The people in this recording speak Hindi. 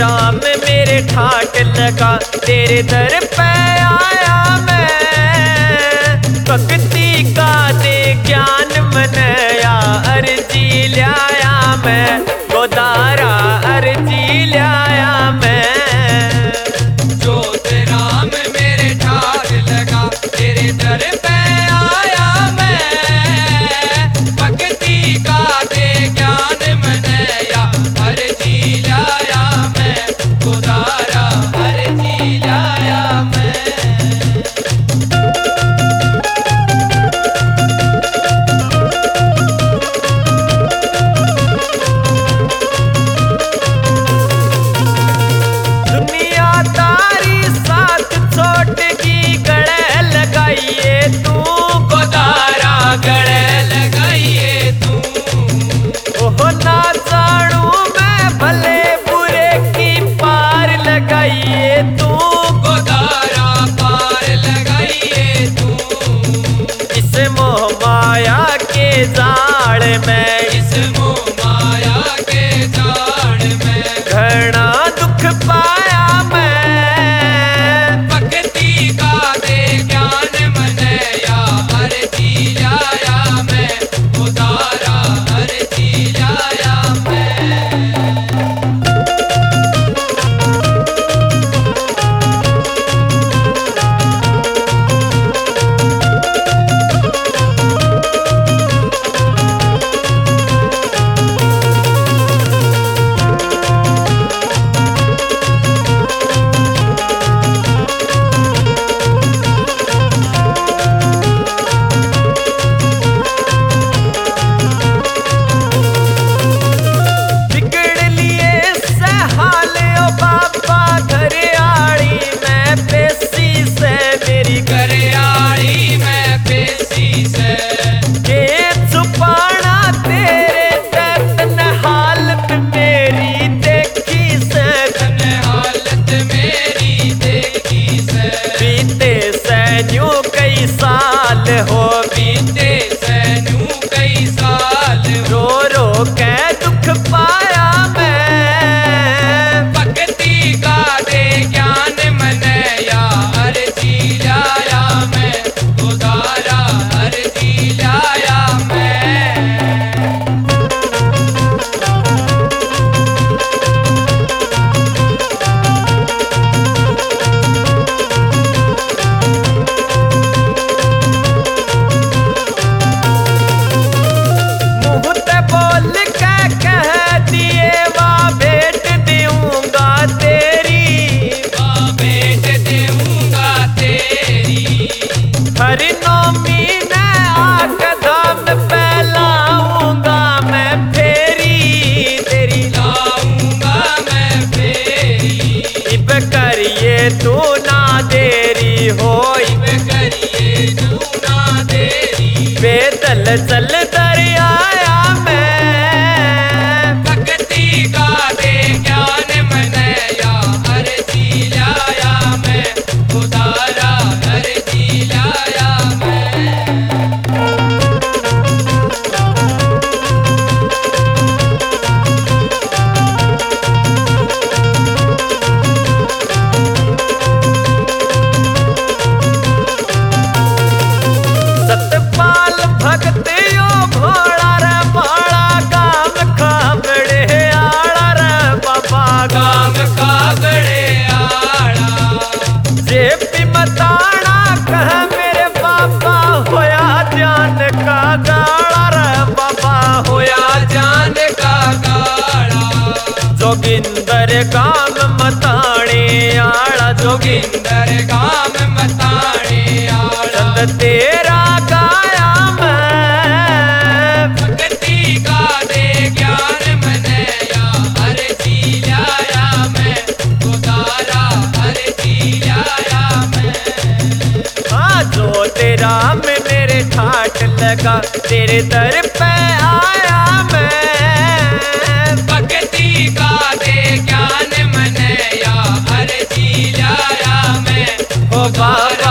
राम मेरे ठाट लगा, तेरे दर पे आया मैं। भक्ति का दे ज्ञान मनया, अर्जी लाया मैं गोदारा, अर्जी लाया मैं। जोत राम मेरे ठाट लगा, तेरे दर पे आया मैं। भक्ति का दे ज्ञान मनया, अर्जी लाया मैं गोदारा, अर्जी लाया मैं। दुनियादारी साथ छोट की गले लगाइए तू, गोदारा गले लगाइए तू। ओह ना जानू मैं भले बुरे की पार लगाइए तू, गोदारा पार लगाइए तू। इस मोह माया के जाल में, इस मोह माया के जाल में घना दुख पाया मैं। भक्ति का दे ज्ञान मनया, अर्जी लाया मैं गोदारा, अर्जी लाया मैं। बिगड़ लिए से हाल ओ बाबा घर आड़ी में, पेशी से मेरी करियाड़ी में पेशी से ये छुपाना तेरे तन हालत मेरी देखी से। तन हालत मेरी देखी से। बीते सैन्यू कई साल हो, बीते सैनू कई साल रो रो के दुख पाया मैं। भक्ति का दे ज्ञान मनया, अर्जी लाया मैं गोदारा, अर्जी लाया मैं। मुँह ते बोल के कह दिए वा भेंट दूंगा तेरी, भेंट दूंगा तेरी। हर नौमी ने आकदम पे लाऊंगा मैं फेरी तेरी। लाऊंगा मैं फेरी। इब करिए तू ना देरी होई, इब करिए तू ना देरी। बेदल चल दरियाया मैं। भक्ति का दे ज्ञान मनया, अर्जी लाया मैं गोदारा, अर्जी लाया मैं। सतपाल भगत यो भोला रे भाड़ा, काम खाबड़े आड़ा रे बाबा काम का बड़े आड़ा। जे भी मताना कह मेरे बाबा, होया जान का गाड़ा रे बाबा, होया होया जान का गाड़ा। जोगिंदर काम मताने आड़ा, जोगिंदर काम मताने आड़ा। चंद तेरा गाया मैं। भक्ति का दे ज्ञान मनया, अर्जी लाया मैं गोदारा, अर्जी लाया मैं। हाँ जो तेरा में मेरे ठाट लगा, तेरे दर पे आया मैं। भक्ति का दे ज्ञान मनया, अर्जी लाया मैं हो बाबा